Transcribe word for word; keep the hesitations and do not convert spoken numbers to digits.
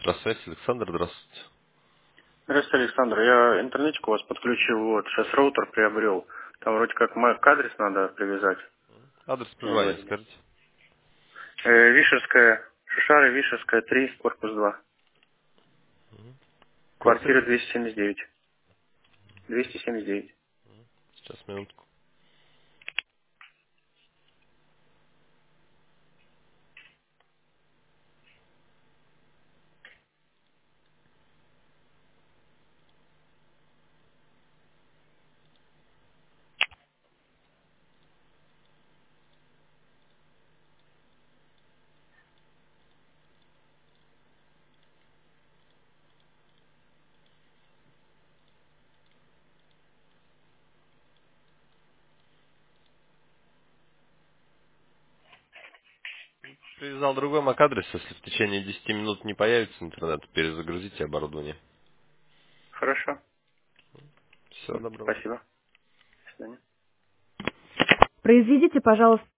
Здравствуйте, Александр, здравствуйте. Здравствуйте, Александр. Я интернетик у вас подключил, вот, сейчас роутер приобрел. Там вроде как мак адрес надо привязать. Адрес Мне проживания говорили. скажите. Э, Вишерская, Шишары, Вишерская, три, корпус два. Квартира Квартира? двести семьдесят девять. двести семьдесят девять. Сейчас, минутку. Привязал другой мак адрес, если в течение десяти минут не появится интернет, перезагрузите оборудование. Хорошо. Всего доброго. Спасибо. До свидания. Произведите, пожалуйста.